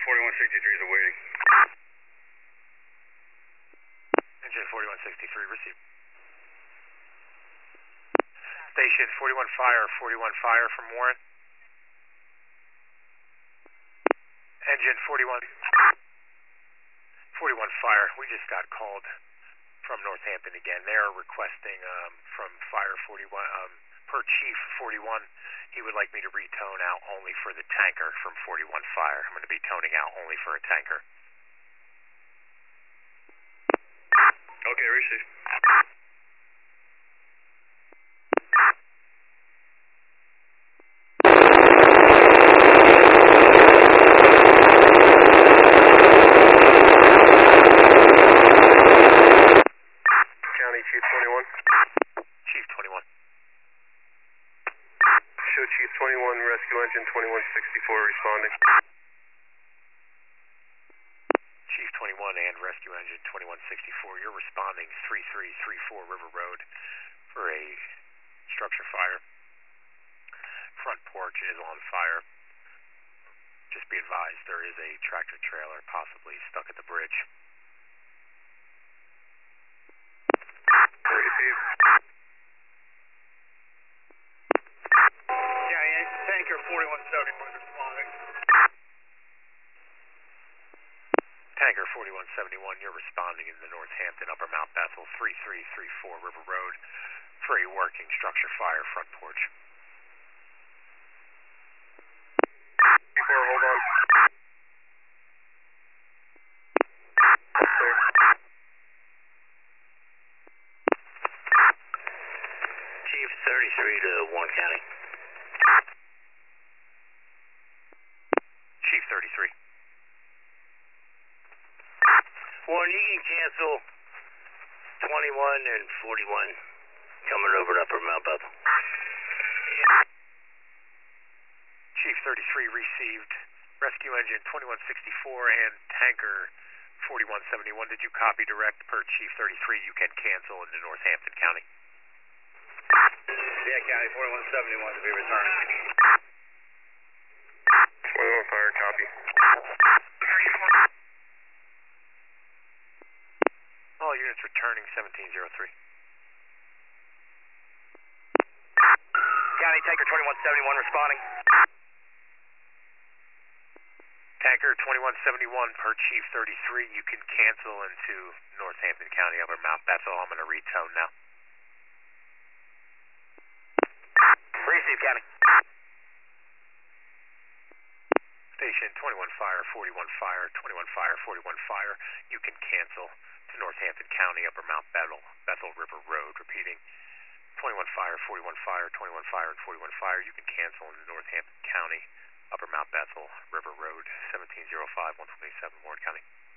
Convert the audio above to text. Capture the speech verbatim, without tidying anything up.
forty-one sixty-three is awaiting. Engine forty-one sixty-three, received. Station forty-one Fire, forty-one Fire from Warren. Engine forty-one, forty-one Fire, we just got called from Northampton again. They're requesting um, from Fire forty-one, um, per Chief forty-one, he would like me to retone out only for the tanker from forty-one Fire. I'm going to be toning out only for a tanker. Okay, receive. Chief twenty-one. Chief twenty-one. Show Chief twenty-one, rescue engine twenty-one sixty-four responding. Chief twenty-one and rescue engine twenty-one sixty-four, you're responding three three three four River Road for a structure fire. Front porch is on fire. Just be advised, there is a tractor trailer possibly stuck at the bridge. Receive. Yeah, tanker forty-one seventy-one responding. Tanker forty-one seventy-one, you're responding in the Northampton Upper Mount Bethel three three three four River Road for a working structure fire front porch. Before, hold on. Clear. Chief thirty-three to Warren County. Chief thirty-three. Warren, you can cancel twenty-one and forty-one coming over to Upper Mount Bethel. Chief thirty-three received. Rescue engine twenty-one sixty-four and tanker forty-one seventy-one. Did you copy direct per Chief thirty-three? You can cancel into Northampton County. Yeah, County forty-one seventy-one to be returning. twenty-one Fire, copy. All units returning seventeen oh three. County tanker twenty-one seventy-one responding. Tanker twenty-one seventy-one per Chief thirty-three. You can cancel into Northampton County Upper Mount Bethel. I'm going to retone now. Receive, County. Station twenty-one Fire, forty-one Fire, twenty-one Fire, forty-one Fire. You can cancel to Northampton County Upper Mount Bethel, Bethel River Road. Repeating, twenty-one Fire, forty-one Fire, twenty-one Fire, and forty-one Fire. You can cancel into Northampton County Upper Mount Bethel River Road, seventeen oh five, one twenty-seven Warren County.